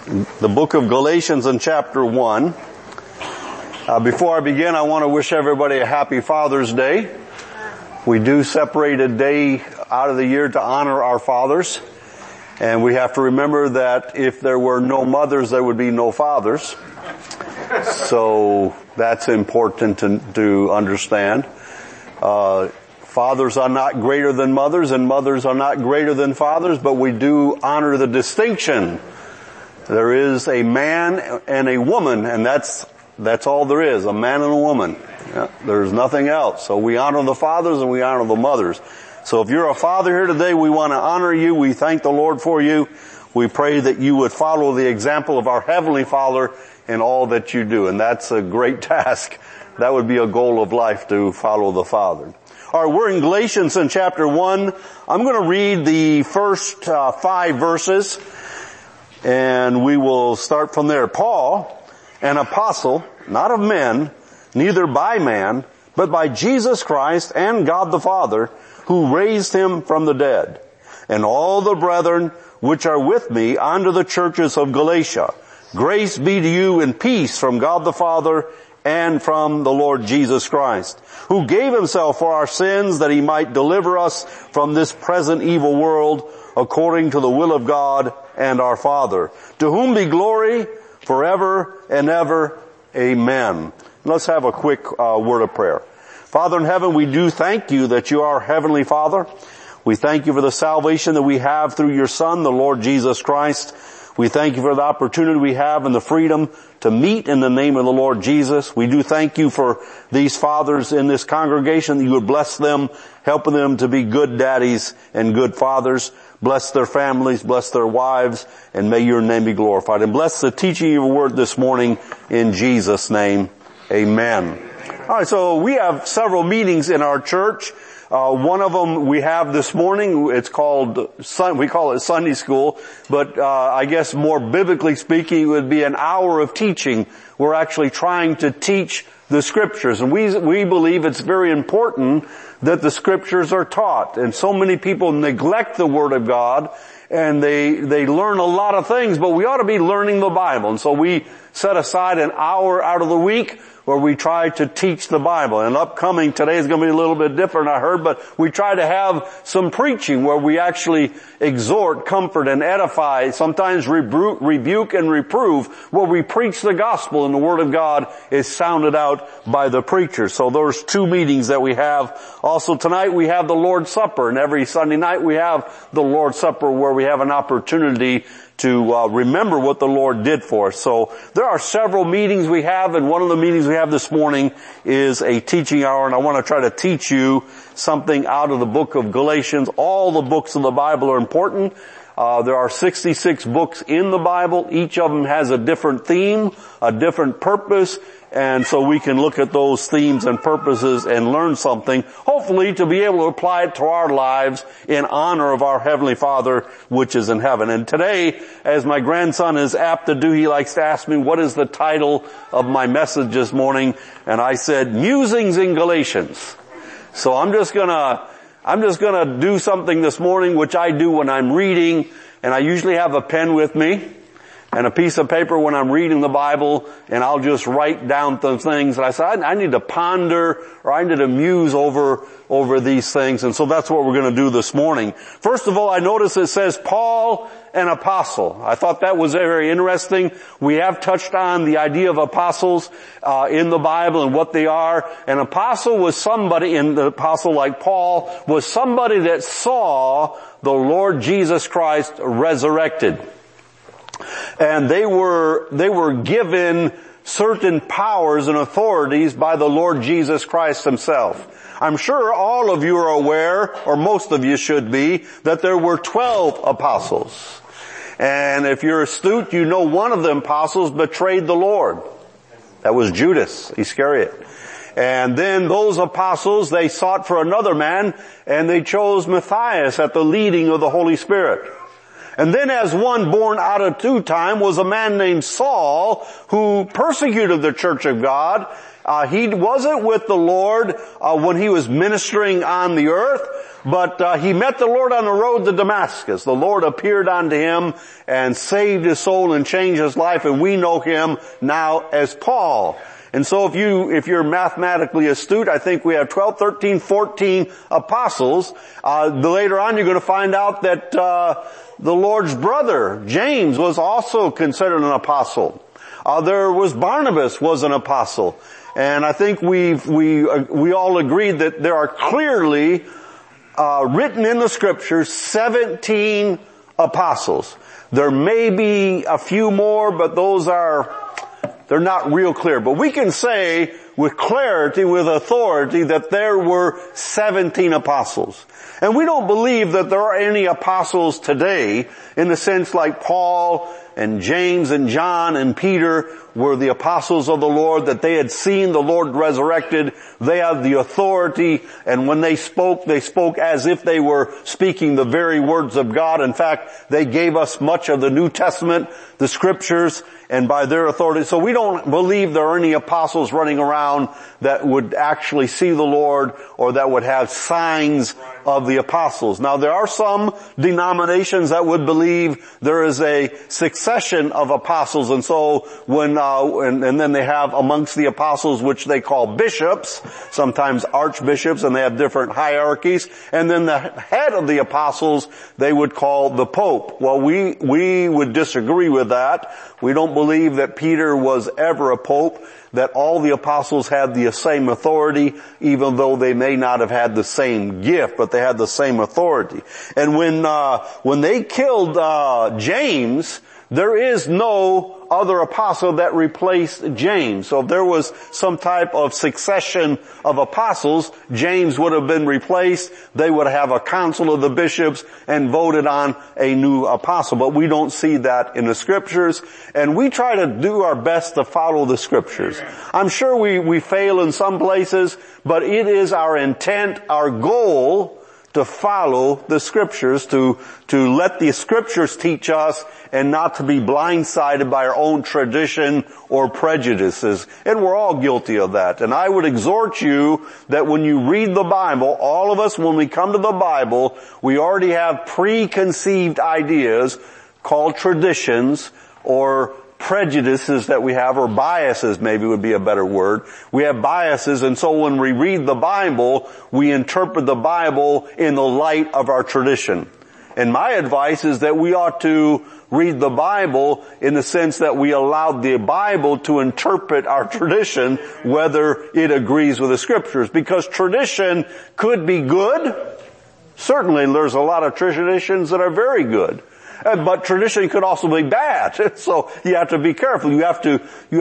the book of Galatians in chapter 1. Before I begin, I want to wish everybody a happy Father's Day. We do separate a day out of the year to honor our fathers. And we have to remember that if there were no mothers, there would be no fathers. So that's important to understand. Fathers are not greater than mothers, and mothers are not greater than fathers, but we do honor the distinction. There is a man and a woman, and that's all there is, a man and a woman. Yeah, there's nothing else. So we honor the fathers and we honor the mothers. So if you're a father here today, we want to honor you. We thank the Lord for you. We pray that you would follow the example of our Heavenly Father in all that you do. And that's a great task. That would be a goal of life, to follow the Father. All right, we're in Galatians in chapter 1. I'm going to read the first 5 verses, and we will start from there. Paul, an apostle, not of men, neither by man, but by Jesus Christ and God the Father, who raised him from the dead, and all the brethren which are with me unto the churches of Galatia. Grace be to you and peace from God the Father and from the Lord Jesus Christ, who gave himself for our sins that he might deliver us from this present evil world, according to the will of God and our Father, to whom be glory forever and ever. Amen. Let's have a quick word of prayer. Father in heaven, we do thank you that you are our Heavenly Father. We thank you for the salvation that we have through your Son, the Lord Jesus Christ. We thank you for the opportunity we have and the freedom to meet in the name of the Lord Jesus. We do thank you for these fathers in this congregation, that you would bless them, helping them to be good daddies and good fathers. Bless their families, bless their wives, and may your name be glorified. And bless the teaching of your word this morning in Jesus' name. Amen. All right, so we have several meetings in our church. One of them we have this morning. It's called, we call it Sunday school, but I guess more biblically speaking, it would be an hour of teaching. We're actually trying to teach the scriptures, and we believe it's very important that the scriptures are taught. And so many people neglect the Word of God, and they learn a lot of things, but we ought to be learning the Bible. And so we set aside an hour out of the week where we try to teach the Bible. And upcoming today is going to be a little bit different, I heard, but we try to have some preaching where we actually exhort, comfort, and edify, sometimes rebuke and reprove, where we preach the gospel and the Word of God is sounded out by the preacher. So those 2 meetings that we have. Also tonight we have the Lord's Supper, and every Sunday night we have the Lord's Supper where we have an opportunity to remember what the Lord did for us. So there are several meetings we have, and one of the meetings we have this morning is a teaching hour, and I want to try to teach you something out of the book of Galatians. All the books of the Bible are important. There are 66 books in the Bible. Each of them has a different theme, a different purpose, and so we can look at those themes and purposes and learn something, hopefully to be able to apply it to our lives in honor of our Heavenly Father which is in heaven. And today, as my grandson is apt to do, he likes to ask me, what is the title of my message this morning? And I said, Musings in Galatians. So I'm just gonna do something this morning which I do when I'm reading, and I usually have a pen with me and a piece of paper when I'm reading the Bible, and I'll just write down some things. And I said, I need to ponder, or I need to muse over these things. And so that's what we're going to do this morning. First of all, I notice it says Paul, an apostle. I thought that was very interesting. We have touched on the idea of apostles in the Bible and what they are. An apostle was somebody, and the apostle like Paul was somebody that saw the Lord Jesus Christ resurrected. And they were given certain powers and authorities by the Lord Jesus Christ himself. I'm sure all of you are aware, or most of you should be, that there were 12 apostles. And if you're astute, you know one of the apostles betrayed the Lord. That was Judas Iscariot. And then those apostles, they sought for another man, and they chose Matthias at the leading of the Holy Spirit. And then as one born out of due time was a man named Saul, who persecuted the church of God. He wasn't with the Lord when he was ministering on the earth, but he met the Lord on the road to Damascus. The Lord appeared unto him and saved his soul and changed his life, and we know him now as Paul. And so if you're mathematically astute, I think we have 12, 13, 14 apostles. Later on you're going to find out that the Lord's brother, James, was also considered an apostle. There was Barnabas was an apostle. And I think we all agreed that there are clearly written in the scriptures 17 apostles. There may be a few more, but they're not real clear. But we can say with clarity, with authority, that there were 17 apostles. And we don't believe that there are any apostles today in the sense like Paul and James and John and Peter were the apostles of the Lord, that they had seen the Lord resurrected. They had the authority, and when they spoke as if they were speaking the very words of God. In fact, they gave us much of the New Testament, the scriptures, and by their authority. So we don't believe there are any apostles running around that would actually see the Lord or that would have signs of the apostles. Now there are some denominations that would believe there is a succession of apostles, and so and then they have amongst the apostles which they call bishops, sometimes archbishops, and they have different hierarchies, and then the head of the apostles they would call the Pope. Well, we would disagree with that. We don't believe that Peter was ever a pope, that all the apostles had the same authority, even though they may not have had the same gift, but they had the same authority. And when they killed James, there is no other apostle that replaced James. So if there was some type of succession of apostles, James would have been replaced. They would have a council of the bishops and voted on a new apostle. But we don't see that in the scriptures. And we try to do our best to follow the scriptures. I'm sure we fail in some places, but it is our intent, our goal, to follow the scriptures, to let the scriptures teach us and not to be blindsided by our own tradition or prejudices. And we're all guilty of that. And I would exhort you that when you read the Bible, all of us, when we come to the Bible, we already have preconceived ideas called traditions or prejudices that we have, or biases maybe would be a better word. We have biases, and so when we read the Bible, we interpret the Bible in the light of our tradition. And my advice is that we ought to read the Bible in the sense that we allow the Bible to interpret our tradition, whether it agrees with the scriptures. Because tradition could be good. Certainly there's a lot of traditions that are very good. But tradition could also be bad. So you have to be careful. You have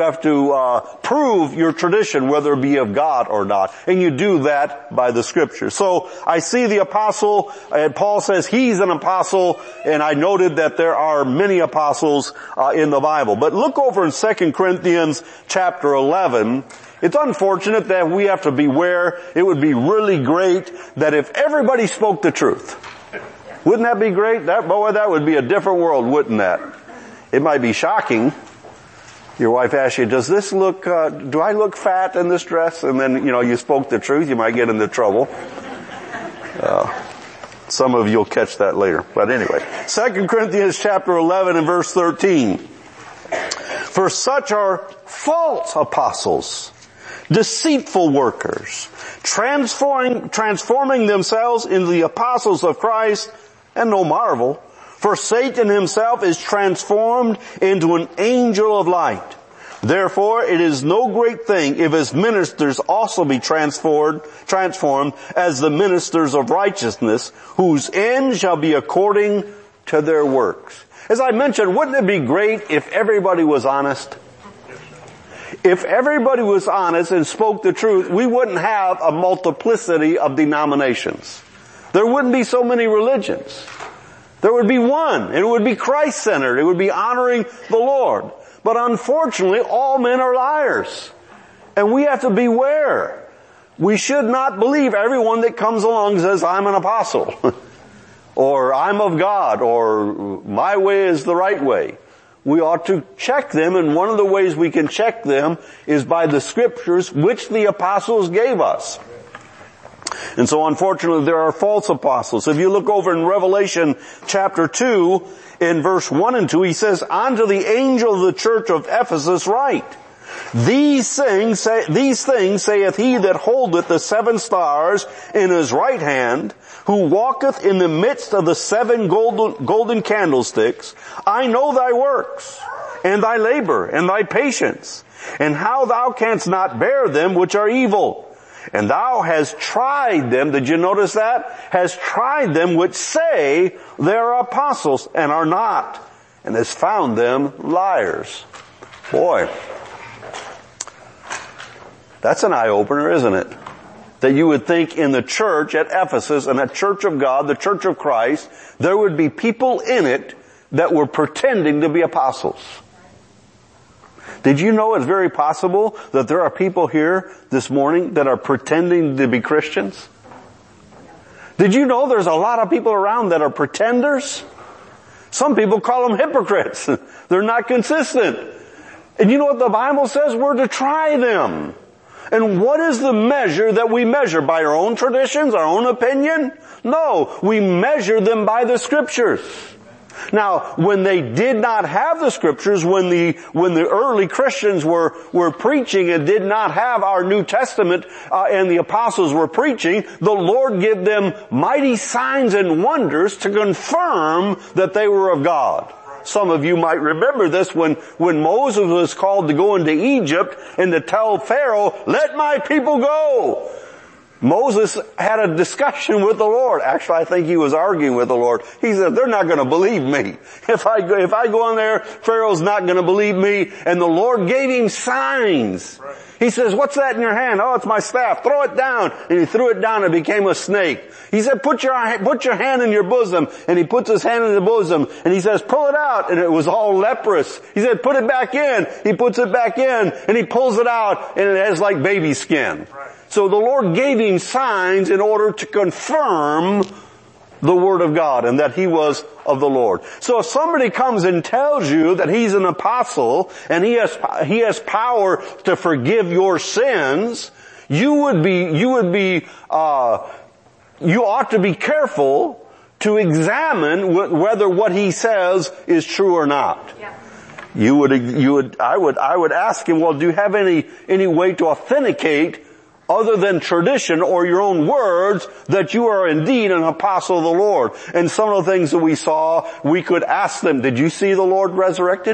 to prove your tradition, whether it be of God or not. And you do that by the scripture. So I see the apostle, and Paul says he's an apostle, and I noted that there are many apostles in the Bible. But look over in 2 Corinthians chapter 11. It's unfortunate that we have to beware. It would be really great that if everybody spoke the truth. Wouldn't that be great? That would be a different world, wouldn't that? It might be shocking. Your wife asks you, do I look fat in this dress? And then, you spoke the truth, you might get into trouble. Some of you will catch that later. But anyway, 2 Corinthians chapter 11 and verse 13. For such are false apostles, deceitful workers, transforming themselves into the apostles of Christ, and no marvel, for Satan himself is transformed into an angel of light. Therefore it is no great thing if his ministers also be transformed as the ministers of righteousness, whose end shall be according to their works. As I mentioned, wouldn't it be great if everybody was honest? If everybody was honest and spoke the truth, we wouldn't have a multiplicity of denominations. There wouldn't be so many religions. There would be one, and it would be Christ-centered. It would be honoring the Lord. But unfortunately, all men are liars. And we have to beware. We should not believe everyone that comes along and says, I'm an apostle. or I'm of God, or my way is the right way. We ought to check them, and one of the ways we can check them is by the scriptures which the apostles gave us. And so unfortunately there are false apostles. If you look over in Revelation chapter 2, in verse 1 and 2, he says, "Unto the angel of the church of Ephesus write, These things saith he that holdeth the 7 stars in his right hand, who walketh in the midst of the 7 golden candlesticks. I know thy works, and thy labor, and thy patience, and how thou canst not bear them which are evil. And thou hast tried them," did you notice that? "Hast tried them which say they are apostles, and are not, and hast found them liars." Boy, that's an eye-opener, isn't it? That you would think in the church at Ephesus, and a church of God, the church of Christ, there would be people in it that were pretending to be apostles. Did you know it's very possible that there are people here this morning that are pretending to be Christians? Did you know there's a lot of people around that are pretenders? Some people call them hypocrites. They're not consistent. And you know what the Bible says? We're to try them. And what is the measure that we measure? By our own traditions, our own opinion? No, we measure them by the scriptures. Now, when they did not have the scriptures, when the early Christians were preaching and did not have our New Testament, and the apostles were preaching, the Lord gave them mighty signs and wonders to confirm that they were of God. Some of you might remember this when Moses was called to go into Egypt and to tell Pharaoh, "Let my people go." Moses had a discussion with the Lord. Actually, I think he was arguing with the Lord. He said, "They're not going to believe me. If I go in there, Pharaoh's not going to believe me." And the Lord gave him signs. Right. He says, "What's that in your hand?" "Oh, it's my staff. Throw it down." And he threw it down and it became a snake. He said, put your hand in your bosom." And he puts his hand in the bosom and he says, "Pull it out." And it was all leprous. He said, "Put it back in." He puts it back in and he pulls it out and it has like baby skin. Right. So the Lord gave him signs in order to confirm the Word of God and that he was of the Lord. So if somebody comes and tells you that he's an apostle and he has power to forgive your sins, you ought to be careful to examine whether what he says is true or not. Yeah. I would ask him, well, do you have any way to authenticate, other than tradition or your own words, that you are indeed an apostle of the Lord? And some of the things that we saw, we could ask them, did you see the Lord resurrected?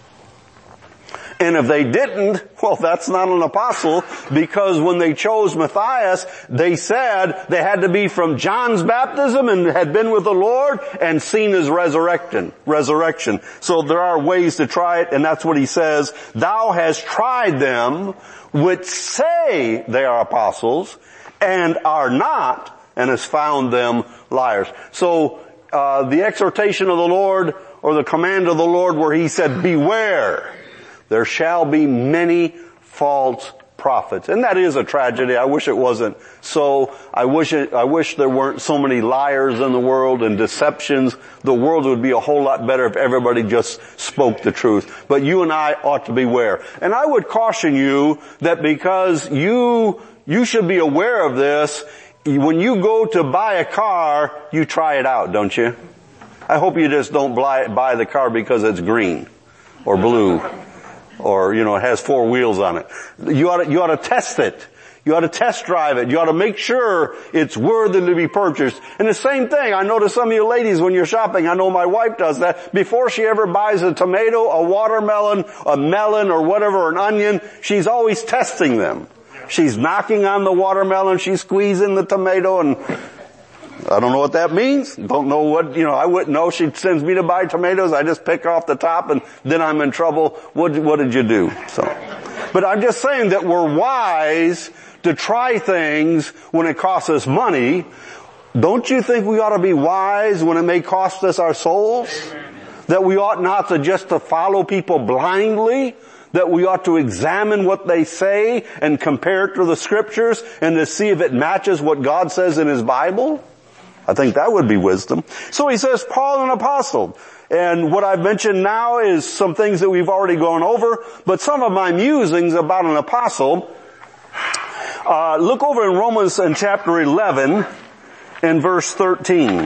And if they didn't, well, that's not an apostle, because when they chose Matthias, they said they had to be from John's baptism and had been with the Lord and seen his resurrection. So there are ways to try it, and that's what he says. "Thou hast tried them which say they are apostles and are not, and has found them liars." So the exhortation of the Lord, or the command of the Lord, where he said, "Beware, there shall be many false prophets." And that is a tragedy. I wish it wasn't so. I wish there weren't so many liars in the world and deceptions. The world would be a whole lot better if everybody just spoke the truth. But you and I ought to beware. And I would caution you that, because you should be aware of this, when you go to buy a car, you try it out, don't you? I hope you just don't buy the car because it's green or blue, or, it has 4 wheels on it. You ought to test it. You ought to test drive it. You ought to make sure it's worthy to be purchased. And the same thing, I notice some of you ladies when you're shopping, I know my wife does that, before she ever buys a tomato, a watermelon, a melon, or whatever, an onion, she's always testing them. She's knocking on the watermelon, she's squeezing the tomato, and I don't know what that means. Don't know what, I wouldn't know. She sends me to buy tomatoes. I just pick off the top and then I'm in trouble. What did you do? But I'm just saying that we're wise to try things when it costs us money. Don't you think we ought to be wise when it may cost us our souls? That we ought not to follow people blindly? That we ought to examine what they say and compare it to the scriptures and to see if it matches what God says in His Bible? I think that would be wisdom. So he says, Paul, an apostle. And what I've mentioned now is some things that we've already gone over, but some of my musings about an apostle. Look over in Romans in chapter 11 and verse 13.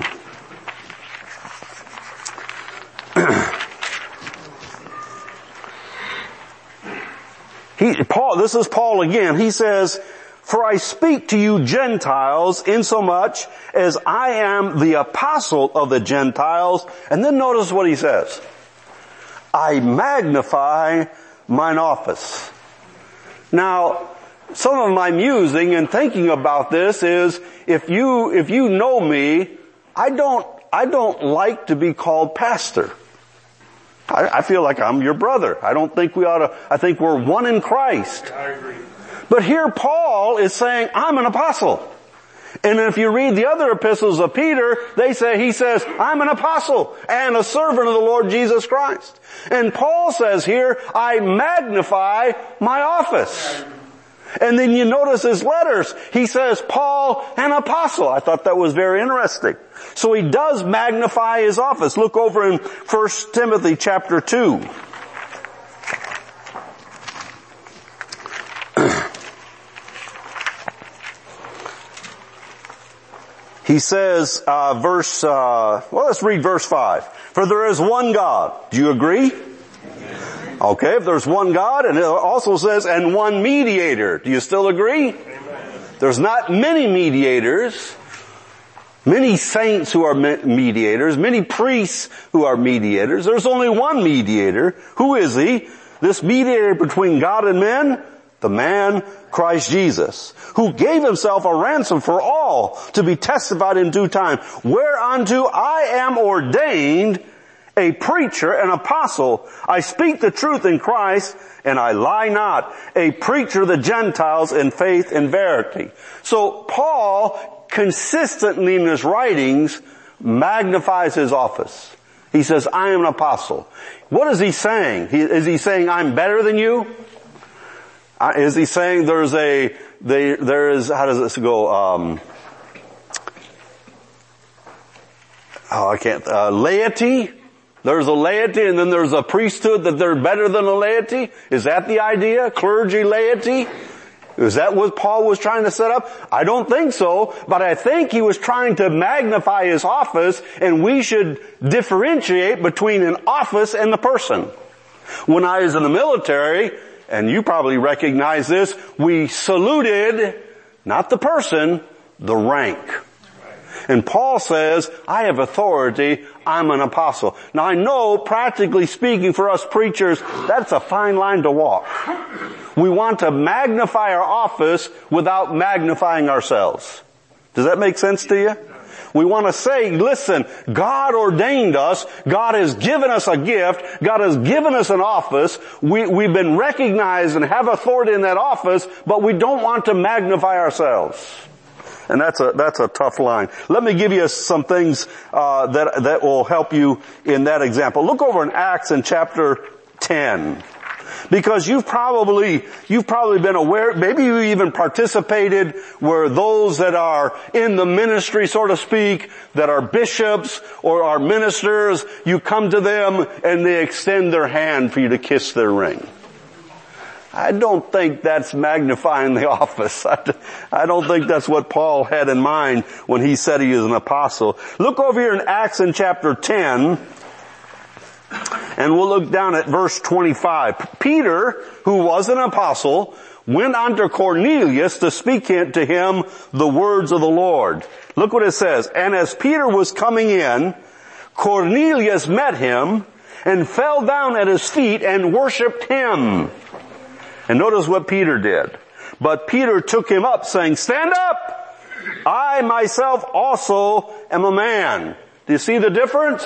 This is Paul again. He says, for I speak to you Gentiles insomuch as I am the apostle of the Gentiles. And then notice what he says. I magnify mine office. Now, some of my musing and thinking about this is, if you know me, I don't like to be called pastor. I feel like I'm your brother. I don't think I think we're one in Christ. I agree. But here Paul is saying, I'm an apostle. And if you read the other epistles of Peter, he says, I'm an apostle and a servant of the Lord Jesus Christ. And Paul says here, I magnify my office. And then you notice his letters. He says, Paul, an apostle. I thought that was very interesting. So he does magnify his office. Look over in 1 Timothy chapter 2. He says, let's read verse 5. For there is one God. Do you agree? Okay, if there's one God, and it also says, and one mediator. Do you still agree? Amen. There's not many mediators, many saints who are mediators, many priests who are mediators. There's only one mediator. Who is he? This mediator between God and men? The man, Christ Jesus, who gave himself a ransom for all to be testified in due time, whereunto I am ordained a preacher, an apostle. I speak the truth in Christ, and I lie not. A preacher of the Gentiles in faith and verity. So Paul, consistently in his writings, magnifies his office. He says, I am an apostle. What is he saying? Is he saying, I'm better than you? Is he saying there is, how does this go, laity? There's a laity and then there's a priesthood that they're better than a laity? Is that the idea? Clergy, laity? Is that what Paul was trying to set up? I don't think so, but I think he was trying to magnify his office, and we should differentiate between an office and the person. When I was in the military, and you probably recognize this, we saluted, not the person, the rank. And Paul says, I have authority, I'm an apostle. Now I know, practically speaking for us preachers, that's a fine line to walk. We want to magnify our office without magnifying ourselves. Does that make sense to you? We want to say, listen, God ordained us. God has given us a gift. God has given us an office. We've been recognized and have authority in that office, but we don't want to magnify ourselves. And that's a tough line. Let me give you some things that will help you in that example. Look over in Acts in chapter 10. Because you've probably been aware, maybe you even participated where those that are in the ministry, so to speak, that are bishops or are ministers, you come to them and they extend their hand for you to kiss their ring. I don't think that's magnifying the office. I don't think that's what Paul had in mind when he said he is an apostle. Look over here in Acts in chapter 10. And we'll look down at verse 25. Peter, who was an apostle, went unto Cornelius to speak to him the words of the Lord. Look what it says. And as Peter was coming in, Cornelius met him and fell down at his feet and worshipped him. And notice what Peter did. But Peter took him up, saying, Stand up! I myself also am a man. Do you see the difference?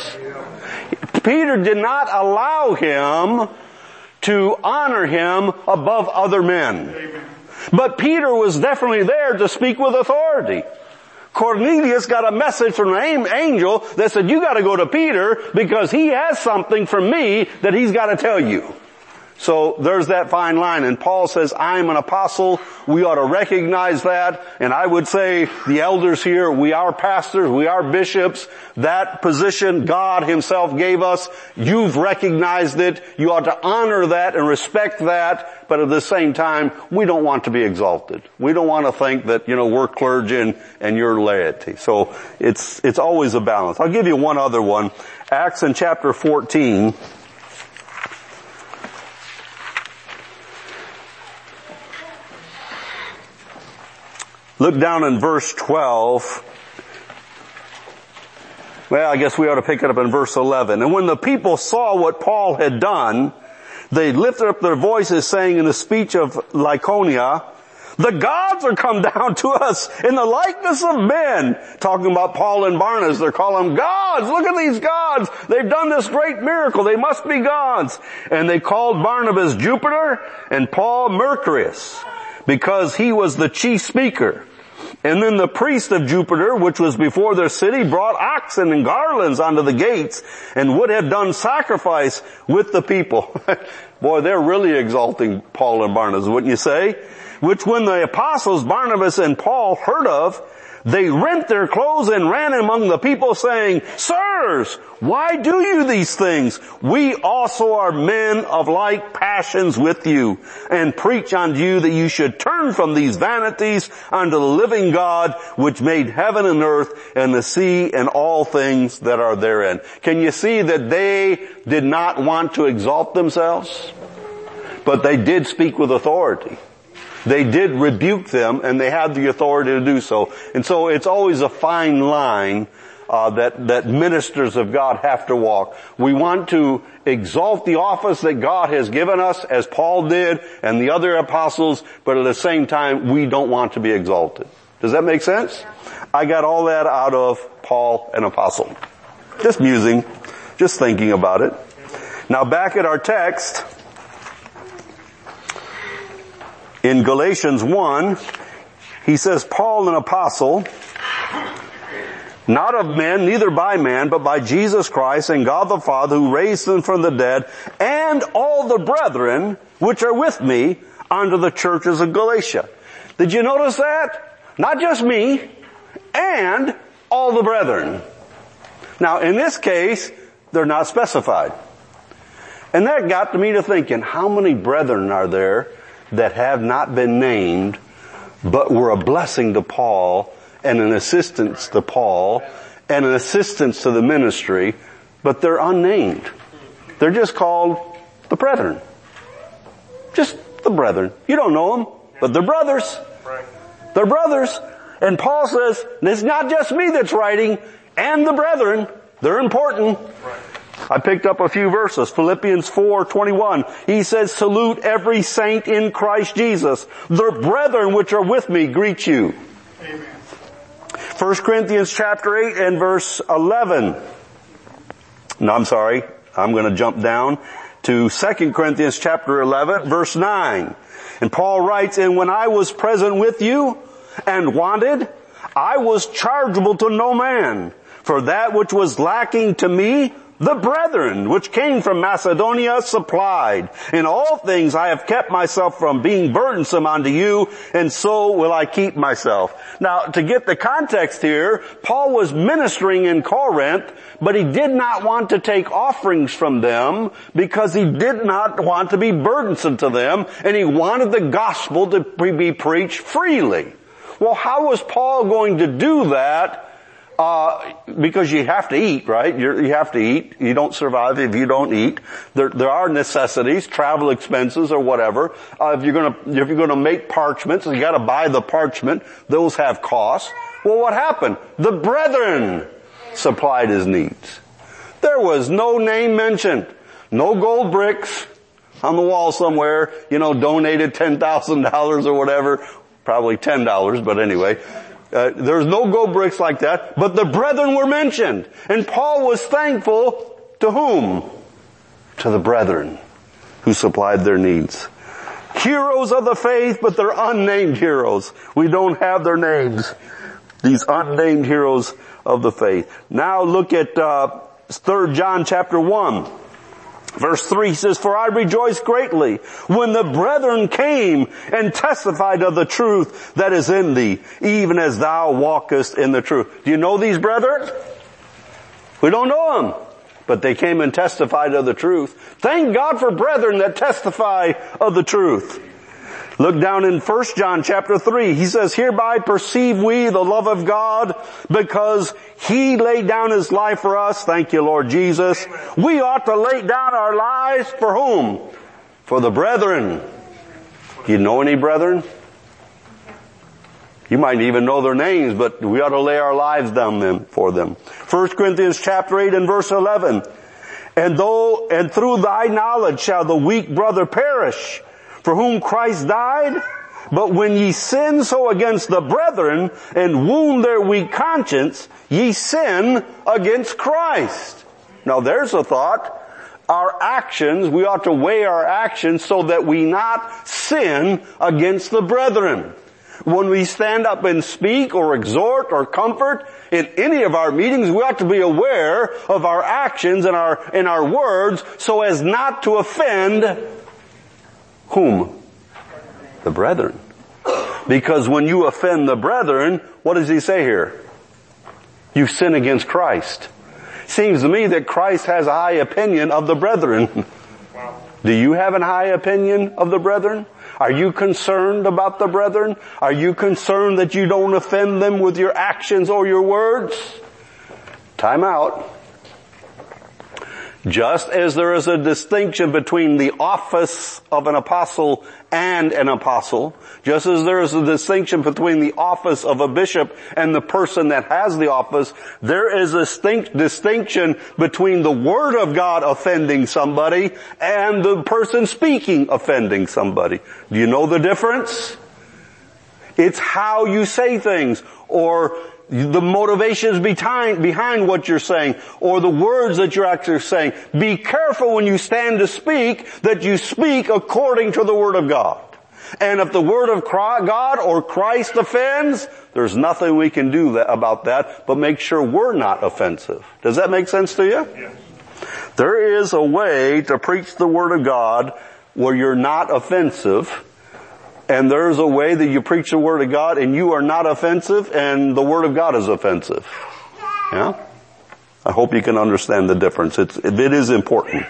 Peter did not allow him to honor him above other men. But Peter was definitely there to speak with authority. Cornelius got a message from an angel that said, you got to go to Peter because he has something from me that he's got to tell you. So there's that fine line. And Paul says, I'm an apostle. We ought to recognize that. And I would say the elders here, we are pastors, we are bishops. That position God himself gave us. You've recognized it. You ought to honor that and respect that. But at the same time, we don't want to be exalted. We don't want to think that, we're clergy and you're laity. So it's always a balance. I'll give you one other one. Acts in chapter 14. Look down in verse 12. Well, I guess we ought to pick it up in verse 11. And when the people saw what Paul had done, they lifted up their voices saying in the speech of Lycaonia, the gods are come down to us in the likeness of men. Talking about Paul and Barnabas, they're calling them gods. Look at these gods. They've done this great miracle. They must be gods. And they called Barnabas Jupiter and Paul Mercurius, because he was the chief speaker. And then the priest of Jupiter, which was before their city, brought oxen and garlands unto the gates and would have done sacrifice with the people. Boy, they're really exalting Paul and Barnabas, wouldn't you say? Which when the apostles Barnabas and Paul heard of, they rent their clothes and ran among the people saying, Sirs, why do you these things? We also are men of like passions with you, and preach unto you that you should turn from these vanities unto the living God, which made heaven and earth and the sea and all things that are therein. Can you see that they did not want to exalt themselves? But they did speak with authority. They did rebuke them, and they had the authority to do so. And so it's always a fine line that ministers of God have to walk. We want to exalt the office that God has given us, as Paul did and the other apostles, but at the same time, we don't want to be exalted. Does that make sense? I got all that out of Paul, an apostle. Just musing, just thinking about it. Now back at our text, in Galatians 1, he says, Paul, an apostle, not of men, neither by man, but by Jesus Christ and God the Father, who raised him from the dead, and all the brethren which are with me unto the churches of Galatia. Did you notice that? Not just me, and all the brethren. Now, in this case, they're not specified. And that got me to thinking, how many brethren are there that have not been named, but were a blessing to Paul and an assistance to Paul and an assistance to the ministry, but they're unnamed. They're just called the brethren. Just the brethren. You don't know them, but they're brothers. They're brothers. And Paul says, and it's not just me that's writing, and the brethren, they're important. I picked up a few verses. Philippians 4:21. He says, salute every saint in Christ Jesus. The brethren which are with me greet you. Amen. 1 Corinthians chapter 8 and verse 11. No, I'm sorry. I'm going to jump down to 2 Corinthians chapter 11 verse 9. And Paul writes, and when I was present with you and wanted, I was chargeable to no man. For that which was lacking to me, the brethren which came from Macedonia supplied. In all things I have kept myself from being burdensome unto you, and so will I keep myself. Now, to get the context here, Paul was ministering in Corinth, but he did not want to take offerings from them because he did not want to be burdensome to them, and he wanted the gospel to be preached freely. Well, how was Paul going to do that? Because you have to eat, right? You have to eat. You don't survive if you don't eat. There are necessities, travel expenses or whatever. If you're gonna make parchments, you gotta buy the parchment. Those have costs. Well, what happened? The brethren supplied his needs. There was no name mentioned. No gold bricks on the wall somewhere, donated $10,000 or whatever. Probably $10, but anyway. There's no gold bricks like that, but the brethren were mentioned. And Paul was thankful to whom? To the brethren who supplied their needs. Heroes of the faith, but they're unnamed heroes. We don't have their names. These unnamed heroes of the faith. Now look at 3 John chapter 1. Verse 3, he says, "For I rejoiced greatly when the brethren came and testified of the truth that is in thee, even as thou walkest in the truth." Do you know these brethren? We don't know them, but they came and testified of the truth. Thank God for brethren that testify of the truth. Look down in 1 John chapter 3. He says, "Hereby perceive we the love of God, because He laid down His life for us." Thank you, Lord Jesus. We ought to lay down our lives for whom? For the brethren. Do you know any brethren? You might even know their names, but we ought to lay our lives down for them. 1 Corinthians chapter 8 and verse 11. And through thy knowledge shall the weak brother perish, for whom Christ died. But when ye sin so against the brethren, and wound their weak conscience, ye sin against Christ. Now there's a thought. Our actions, we ought to weigh our actions so that we not sin against the brethren. When we stand up and speak or exhort or comfort in any of our meetings, we ought to be aware of our actions and our words so as not to offend whom? The brethren. Because when you offend the brethren, what does he say here? You sin against Christ. Seems to me that Christ has a high opinion of the brethren. Do you have a high opinion of the brethren? Are you concerned about the brethren? Are you concerned that you don't offend them with your actions or your words? Time out. Just as there is a distinction between the office of an apostle and an apostle, just as there is a distinction between the office of a bishop and the person that has the office, there is a distinction between the Word of God offending somebody and the person speaking offending somebody. Do you know the difference? It's how you say things, or the motivations behind what you're saying, or the words that you're actually saying. Be careful when you stand to speak that you speak according to the Word of God. And if the Word of God or Christ offends, there's nothing we can do about that, but make sure we're not offensive. Does that make sense to you? Yes. There is a way to preach the Word of God where you're not offensive. And there's a way that you preach the Word of God and you are not offensive and the Word of God is offensive. Yeah? I hope you can understand the difference. It is important.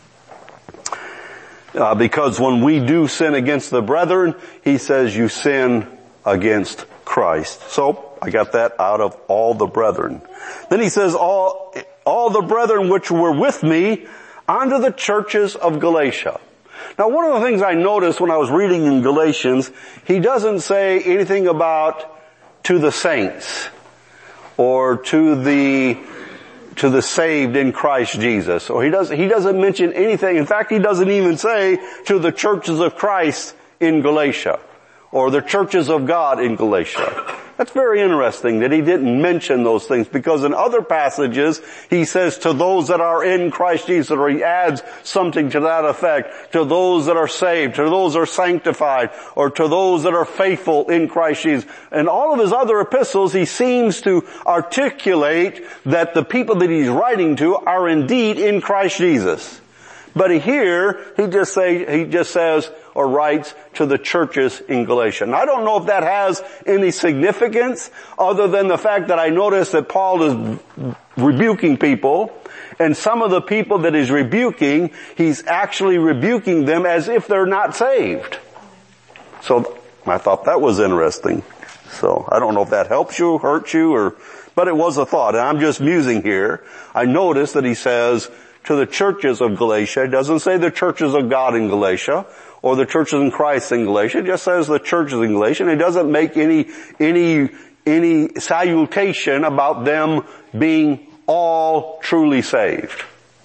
Because when we do sin against the brethren, he says you sin against Christ. So, I got that out of all the brethren. Then he says all the brethren which were with me unto the churches of Galatia. Now one of the things I noticed when I was reading in Galatians, he doesn't say anything about to the saints or to the saved in Christ Jesus. Or he doesn't mention anything. In fact, he doesn't even say to the churches of Christ in Galatia or the churches of God in Galatia. That's very interesting that he didn't mention those things, because in other passages he says to those that are in Christ Jesus, or he adds something to that effect, to those that are saved, to those that are sanctified, or to those that are faithful in Christ Jesus. In all of his other epistles he seems to articulate that the people that he's writing to are indeed in Christ Jesus. But here he just says or writes to the churches in Galatia. And I don't know if that has any significance other than the fact that I notice that Paul is rebuking people, and some of the people that he's rebuking, he's actually rebuking them as if they're not saved. So I thought that was interesting. So I don't know if that helps you, hurts you, but it was a thought. And I'm just musing here. I noticed that he says to the churches of Galatia. It doesn't say the churches of God in Galatia or the churches in Christ in Galatia. It just says the churches in Galatia. And it doesn't make any salutation about them being all truly saved.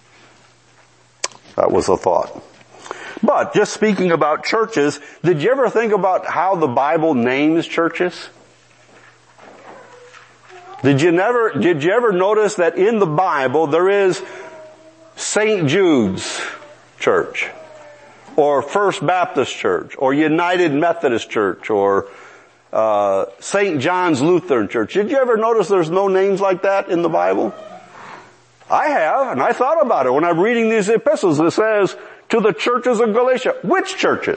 That was a thought. But just speaking about churches, did you ever think about how the Bible names churches? Did you ever notice that in the Bible there is St. Jude's Church, or First Baptist Church, or United Methodist Church, or St. John's Lutheran Church? Did you ever notice there's no names like that in the Bible? I have, and I thought about it when I'm reading these epistles. It says, to the churches of Galatia. Which churches?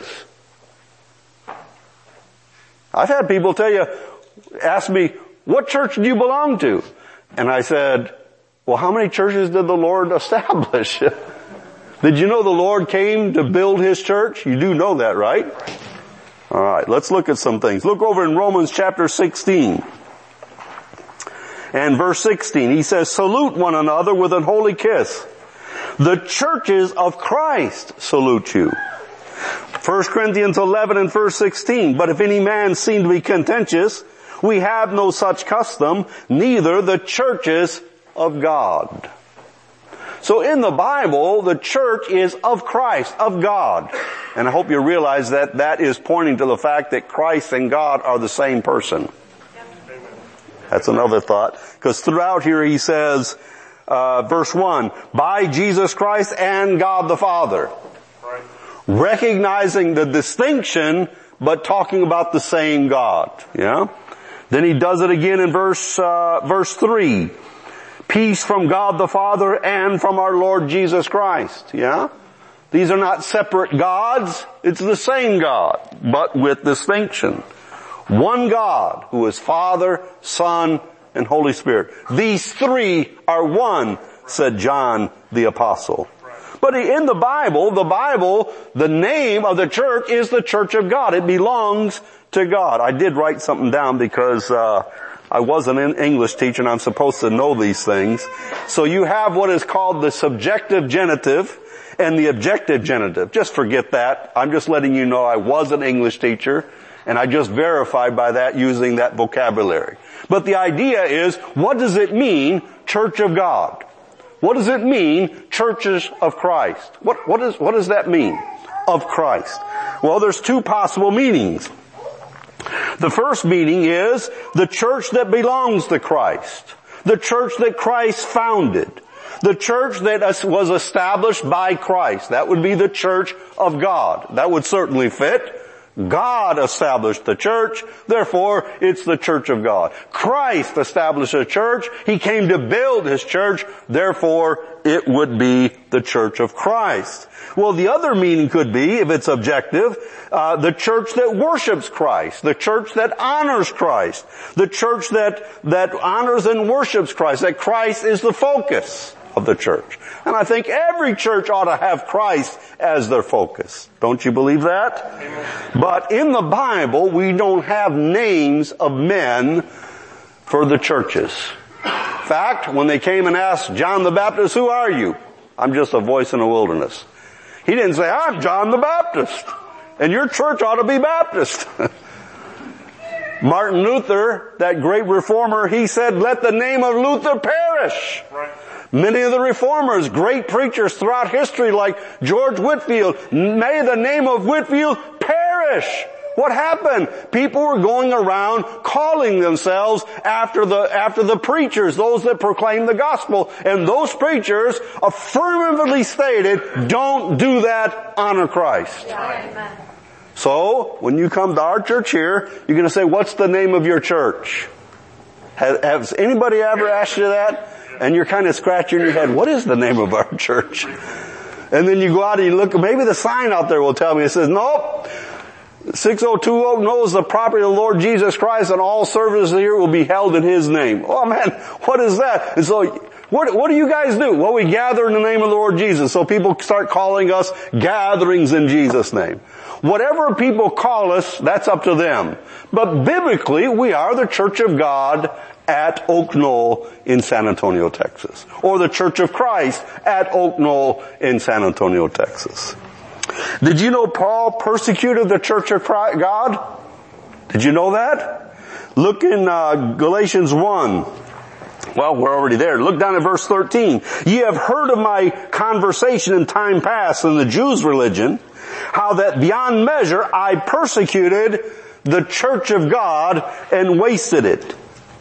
I've had people ask me, what church do you belong to? And I said, well, how many churches did the Lord establish? Did you know the Lord came to build His church? You do know that, right? Alright, let's look at some things. Look over in Romans chapter 16. And verse 16, he says, salute one another with an holy kiss. The churches of Christ salute you. 1 Corinthians 11 and verse 16, but if any man seem to be contentious, we have no such custom, neither the churches of God. So in the Bible, the church is of Christ, of God. And I hope you realize that that is pointing to the fact that Christ and God are the same person. That's another thought. Because throughout here he says, verse 1, by Jesus Christ and God the Father. Right. Recognizing the distinction, but talking about the same God. Yeah? Then he does it again in verse 3. Peace from God the Father and from our Lord Jesus Christ. Yeah? These are not separate gods. It's the same God, but with distinction. One God who is Father, Son, and Holy Spirit. These three are one, said John the Apostle. But in the Bible, the name of the church is the Church of God. It belongs to God. I did write something down because I was an English teacher and I'm supposed to know these things. So you have what is called the subjective genitive and the objective genitive. Just forget that. I'm just letting you know I was an English teacher and I just verified by that using that vocabulary. But the idea is, what does it mean, Church of God? What does it mean, churches of Christ? What does that mean, of Christ? Well, there's two possible meanings. The first meaning is the church that belongs to Christ. The church that Christ founded. The church that was established by Christ. That would be the church of God. That would certainly fit. God established the church, therefore it's the church of God. Christ established a church, He came to build His church, therefore it would be the church of Christ. Well, the other meaning could be, if it's objective, the church that worships Christ, the church that honors Christ, the church that honors and worships Christ, that Christ is the focus of the church. And I think every church ought to have Christ as their focus. Don't you believe that? Amen. But in the Bible, we don't have names of men for the churches. In fact, when they came and asked John the Baptist, who are you? I'm just a voice in the wilderness. He didn't say, I'm John the Baptist. And your church ought to be Baptist. Martin Luther, that great reformer, he said, let the name of Luther perish. Right. Many of the reformers, great preachers throughout history like George Whitefield, may the name of Whitefield perish. What happened? People were going around calling themselves after the preachers, those that proclaim the gospel. And those preachers affirmatively stated, don't do that, honor Christ. Amen. So, when you come to our church here, you're going to say, what's the name of your church? Has anybody ever asked you that? And you're kind of scratching your head, what is the name of our church? And then you go out and you look, maybe the sign out there will tell me, it says, nope, 6020 knows the property of the Lord Jesus Christ and all services here will be held in His name. Oh man, what is that? And so, what do you guys do? Well, we gather in the name of the Lord Jesus. So people start calling us gatherings in Jesus' name. Whatever people call us, that's up to them. But biblically, we are the Church of God at Oak Knoll in San Antonio, Texas. Or the Church of Christ at Oak Knoll in San Antonio, Texas. Did you know Paul persecuted the Church of God? Did you know that? Look in Galatians 1. Well, we're already there. Look down at verse 13. Ye have heard of my conversation in time past in the Jews' religion, how that beyond measure I persecuted the church of God and wasted it.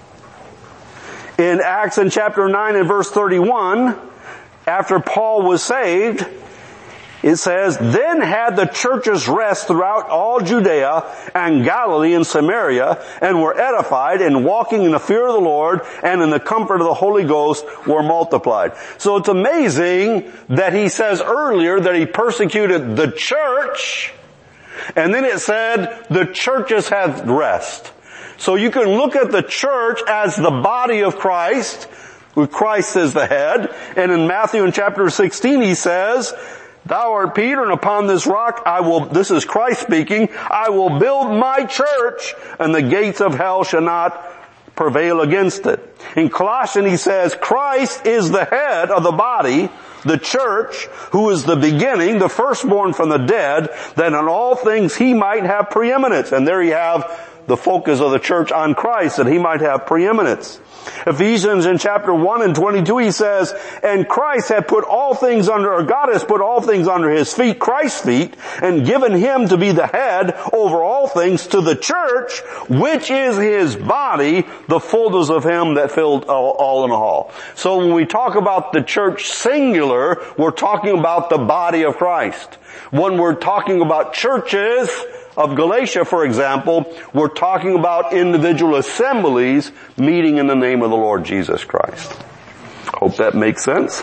In Acts in chapter 9 and verse 31, after Paul was saved, It says, then had the churches rest throughout all Judea and Galilee and Samaria, and were edified, and walking in the fear of the Lord and in the comfort of the Holy Ghost were multiplied. So it's amazing that he says earlier that he persecuted the church, and then it said the churches had rest. So you can look at the church as the body of Christ, with Christ as the head. And in Matthew in chapter 16 he says, thou art Peter, and upon this rock this is Christ speaking, I will build my church, and the gates of hell shall not prevail against it. In Colossians he says, Christ is the head of the body, the church, who is the beginning, the firstborn from the dead, that in all things he might have preeminence. And there you have the focus of the church on Christ, that he might have preeminence. Ephesians in chapter 1 and 22 he says, and Christ had put all things under, or God has put all things under his feet, Christ's feet, and given him to be the head over all things to the church, which is his body, the fullness of him that filled all in all. So when we talk about the church singular, we're talking about the body of Christ. When we're talking about churches of Galatia, for example, we're talking about individual assemblies meeting in the name of the Lord Jesus Christ. Hope that makes sense.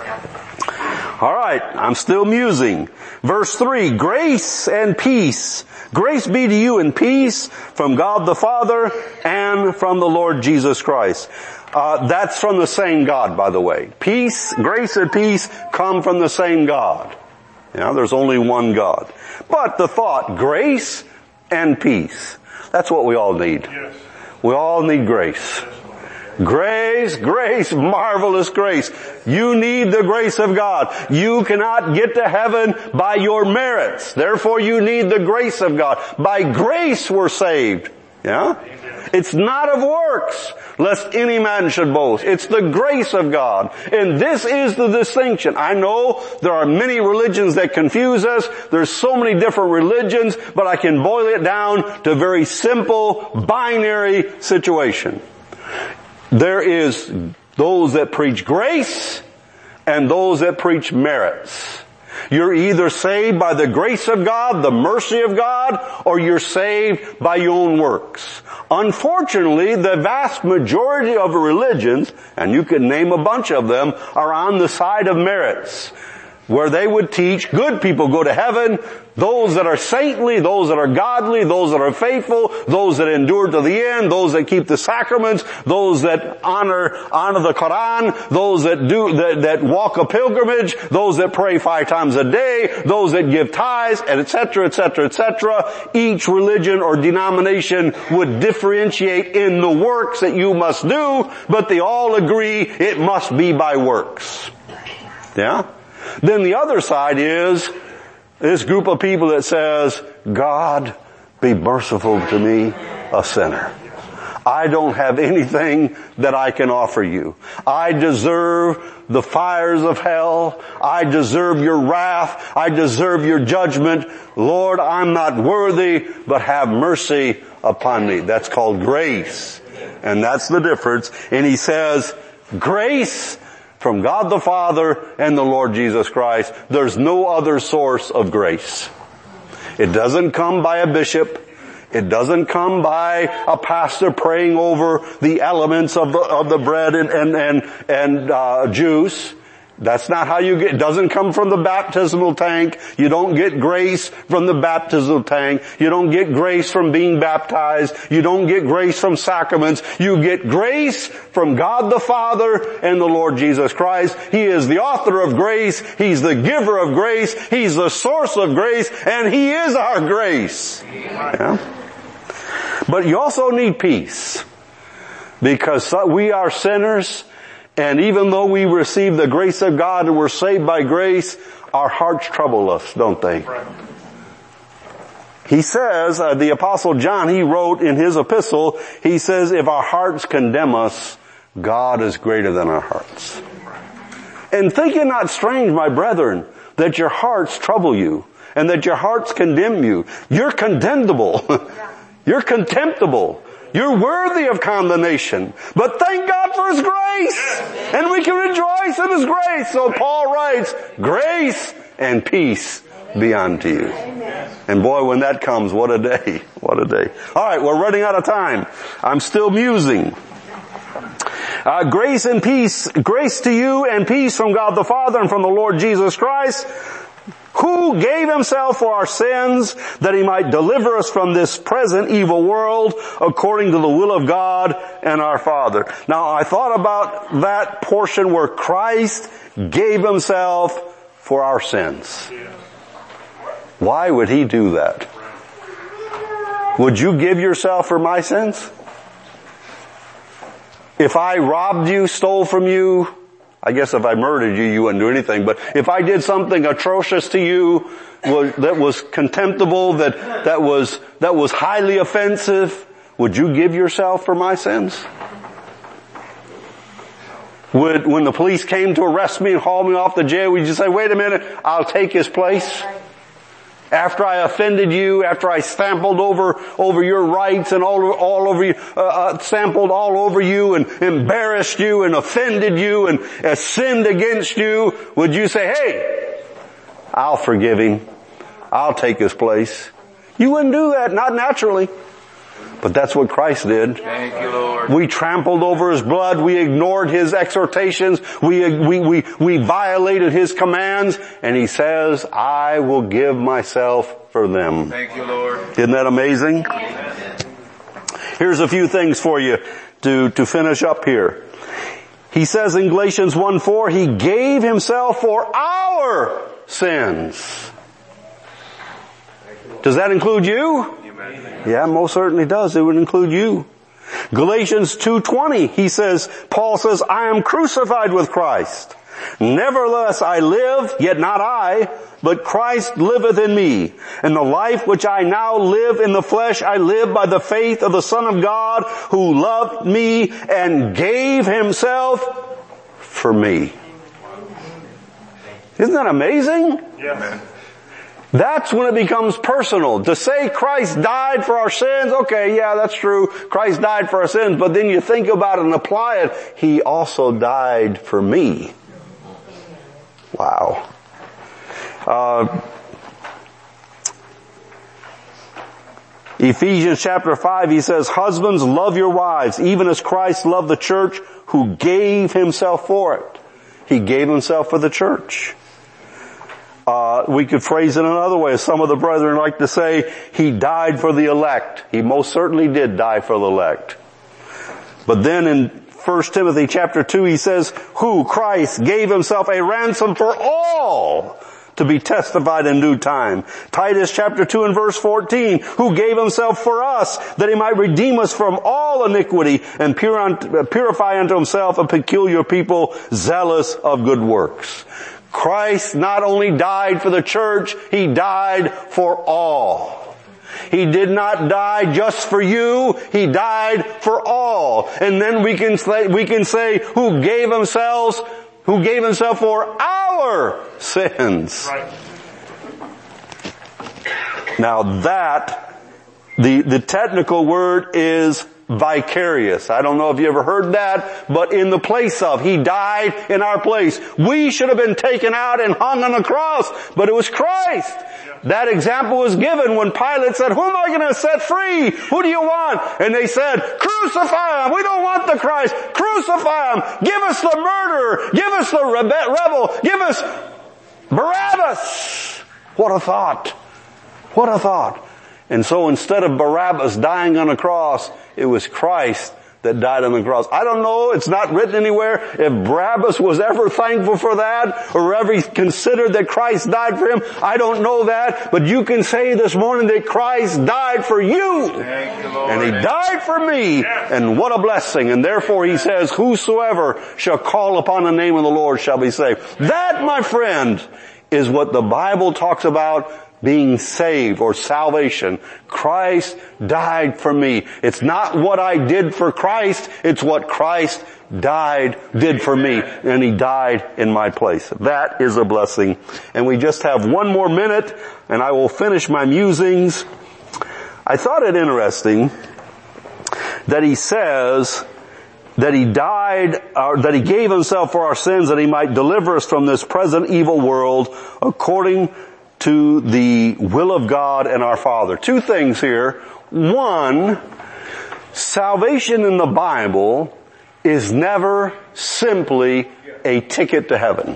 All right, I'm still musing. Verse 3, grace and peace. Grace be to you and peace from God the Father and from the Lord Jesus Christ. That's from the same God, by the way. Peace, grace and peace come from the same God. There's only one God. But the thought, grace and peace, that's what we all need. Yes. We all need grace. Grace, grace, marvelous grace. You need the grace of God. You cannot get to heaven by your merits. Therefore you need the grace of God. By grace we're saved. Yeah? It's not of works, lest any man should boast. It's the grace of God. And this is the distinction. I know there are many religions that confuse us. There's so many different religions, but I can boil it down to a very simple, binary situation. There is those that preach grace and those that preach merits. You're either saved by the grace of God, the mercy of God, or you're saved by your own works. Unfortunately, the vast majority of religions, and you can name a bunch of them, are on the side of merits, where they would teach good people go to heaven, those that are saintly, those that are godly, those that are faithful, those that endure to the end, those that keep the sacraments, those that honor the Quran, those that walk a pilgrimage, those that pray 5 times a day, those that give tithes, and etc., etc., etc. Each religion or denomination would differentiate in the works that you must do, but they all agree it must be by works. Yeah? Then the other side is this group of people that says, God, be merciful to me, a sinner. I don't have anything that I can offer you. I deserve the fires of hell. I deserve your wrath. I deserve your judgment. Lord, I'm not worthy, but have mercy upon me. That's called grace. And that's the difference. And he says, grace from God the Father and the Lord Jesus Christ. There's no other source of grace. It doesn't come by a bishop. It doesn't come by a pastor praying over the elements of the bread and juice. That's not how you get, it doesn't come from the baptismal tank. You don't get grace from the baptismal tank. You don't get grace from being baptized. You don't get grace from sacraments. You get grace from God the Father and the Lord Jesus Christ. He is the author of grace. He's the giver of grace. He's the source of grace, and He is our grace. Yeah? But you also need peace, because we are sinners. And even though we receive the grace of God and we're saved by grace, our hearts trouble us, don't they? He says, the Apostle John, he wrote in his epistle, he says, if our hearts condemn us, God is greater than our hearts. And think it not strange, my brethren, that your hearts trouble you and that your hearts condemn you. You're condemnable. You're contemptible. You're worthy of condemnation. But thank God for His grace. And we can rejoice in His grace. So Paul writes, grace and peace be unto you. And boy, when that comes, what a day. What a day. All right, we're running out of time. I'm still musing. Grace and peace, grace to you and peace from God the Father and from the Lord Jesus Christ, who gave himself for our sins that he might deliver us from this present evil world according to the will of God and our Father. Now I thought about that portion where Christ gave himself for our sins. Why would he do that? Would you give yourself for my sins? If I robbed you, stole from you, I guess if I murdered you, you wouldn't do anything. But if I did something atrocious to you, that was contemptible, that was highly offensive, would you give yourself for my sins? When the police came to arrest me and haul me off to jail, would you say, wait a minute, I'll take his place? After I offended you, after I stampled over your rights and all over you, sampled all over you and embarrassed you and offended you and sinned against you, would you say, hey, I'll forgive him. I'll take his place? You wouldn't do that, not naturally. But that's what Christ did. Thank you, Lord. We trampled over his blood. We ignored his exhortations. We violated his commands. And he says, I will give myself for them. Thank you, Lord. Isn't that amazing? Here's a few things for you to finish up here. He says in Galatians 1:4, he gave himself for our sins. Does that include you? Yeah, most certainly does. It would include you. Galatians 2:20, Paul says, I am crucified with Christ. Nevertheless I live, yet not I, but Christ liveth in me. And the life which I now live in the flesh, I live by the faith of the Son of God, who loved me and gave himself for me. Isn't that amazing? Yeah. That's when it becomes personal. To say Christ died for our sins, okay, yeah, that's true. Christ died for our sins, but then you think about it and apply it. He also died for me. Wow. Ephesians chapter 5, he says, husbands, love your wives, even as Christ loved the church, who gave himself for it. He gave himself for the church. We could phrase it another way. Some of the brethren like to say, he died for the elect. He most certainly did die for the elect. But then in 1 Timothy chapter 2, he says, who, Christ, gave himself a ransom for all to be testified in due time. Titus chapter 2 and verse 14, who gave himself for us that he might redeem us from all iniquity and purify unto himself a peculiar people zealous of good works. Christ not only died for the church, he died for all. He did not die just for you, he died for all. And then we can say who gave himself for our sins. Right. Now that, the technical word is vicarious. I don't know if you ever heard that, but in the place of, he died in our place. We should have been taken out and hung on the cross, but it was Christ. That example was given when Pilate said, who am I going to set free? Who do you want? And they said, crucify him. We don't want the Christ. Crucify him. Give us the murderer. Give us the rebel. Give us Barabbas. What a thought. What a thought. And so instead of Barabbas dying on a cross, it was Christ that died on the cross. I don't know, it's not written anywhere, if Barabbas was ever thankful for that, or ever considered that Christ died for him. I don't know that, but you can say this morning that Christ died for you. Thank you, Lord. And he died for me, and what a blessing. And therefore he says, whosoever shall call upon the name of the Lord shall be saved. That, my friend, is what the Bible talks about being saved or salvation. Christ died for me. It's not what I did for Christ, it's what Christ did for me, and he died in my place. That is a blessing. And we just have one more minute, and I will finish my musings. I thought it interesting that he says that he died, that he gave himself for our sins, that he might deliver us from this present evil world according to the will of God and our Father. Two things here. One, salvation in the Bible is never simply a ticket to heaven.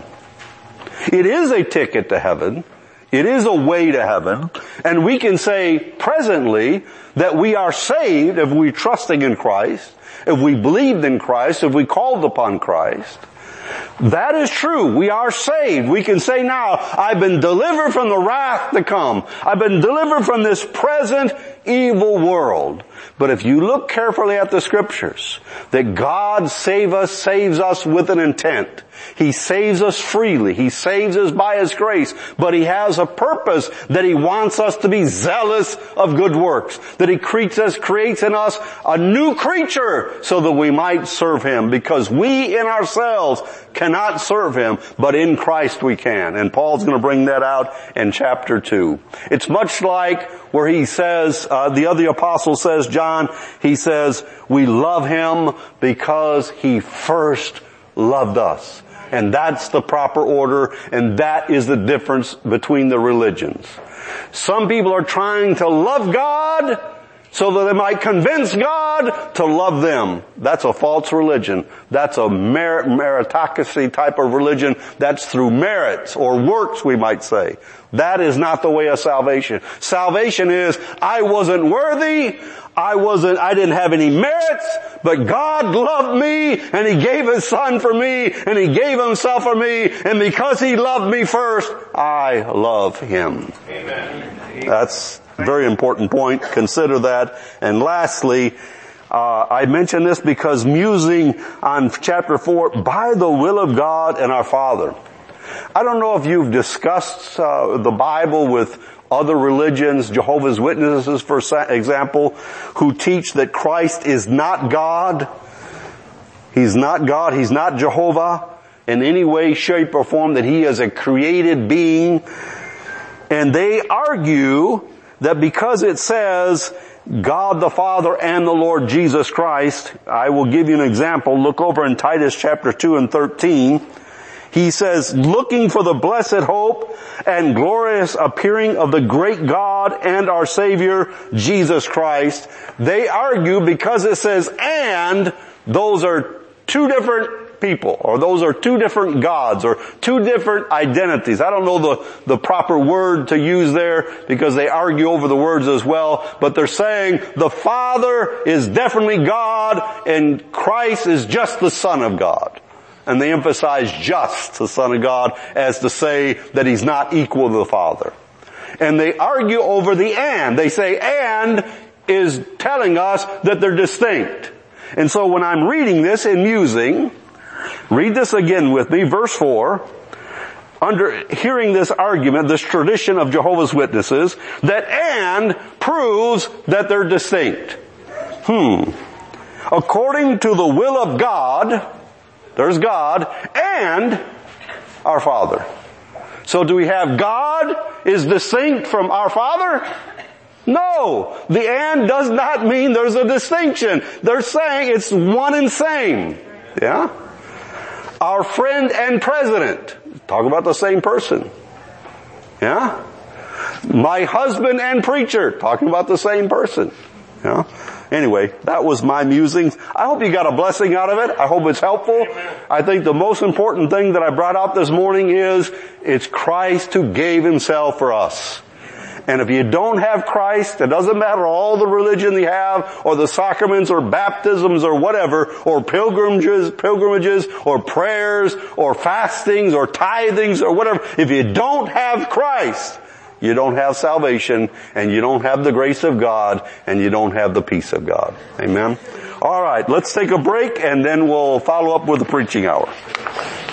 It is a ticket to heaven. It is a way to heaven. And we can say presently that we are saved if we're trusting in Christ, if we believed in Christ, if we called upon Christ. That is true. We are saved. We can say now, I've been delivered from the wrath to come. I've been delivered from this present evil world. But if you look carefully at the scriptures, that God saves us with an intent. He saves us freely. He saves us by His grace. But He has a purpose that He wants us to be zealous of good works. That He creates in us a new creature so that we might serve Him. Because we in ourselves cannot serve Him, but in Christ we can. And Paul's going to bring that out in chapter 2. It's much like where he says, the other apostle says, John, he says, we love Him because He first loved us. And that's the proper order, and that is the difference between the religions. Some people are trying to love God so that they might convince God to love them. That's a false religion. That's a meritocracy type of religion. That's through merits or works, we might say. That is not the way of salvation. Salvation is, I wasn't worthy, I didn't have any merits, but God loved me, and He gave His Son for me, and He gave Himself for me, and because He loved me first, I love Him. Amen. That's a very important point. Consider that. And lastly, I mention this because musing on chapter 4, by the will of God and our Father. I don't know if you've discussed the Bible with other religions, Jehovah's Witnesses, for example, who teach that Christ is not God. He's not God. He's not Jehovah in any way, shape, or form, that He is a created being. And they argue that because it says God the Father and the Lord Jesus Christ, I will give you an example. Look over in Titus chapter 2 and 13. He says, looking for the blessed hope and glorious appearing of the great God and our Savior, Jesus Christ. They argue because it says, and those are two different people, or those are two different gods, or two different identities. I don't know the proper word to use there because they argue over the words as well, but they're saying the Father is definitely God and Christ is just the Son of God. And they emphasize just the Son of God as to say that He's not equal to the Father. And they argue over the and. They say and is telling us that they're distinct. And so when I'm reading this in musing, read this again with me, verse 4, under hearing this argument, this tradition of Jehovah's Witnesses, that and proves that they're distinct. According to the will of God, there's God, and our Father. So do we have God is distinct from our Father? No. The and does not mean there's a distinction. They're saying it's one and same. Yeah? Our friend and president. Talk about the same person. Yeah? My husband and preacher. Talking about the same person. Yeah? Anyway, that was my musings. I hope you got a blessing out of it. I hope it's helpful. I think the most important thing that I brought out this morning is it's Christ who gave Himself for us. And if you don't have Christ, it doesn't matter all the religion you have, or the sacraments, or baptisms, or whatever, or pilgrimages, or prayers, or fastings, or tithings, or whatever. If you don't have Christ, you don't have salvation, and you don't have the grace of God, and you don't have the peace of God. Amen? All right, let's take a break, and then we'll follow up with the preaching hour.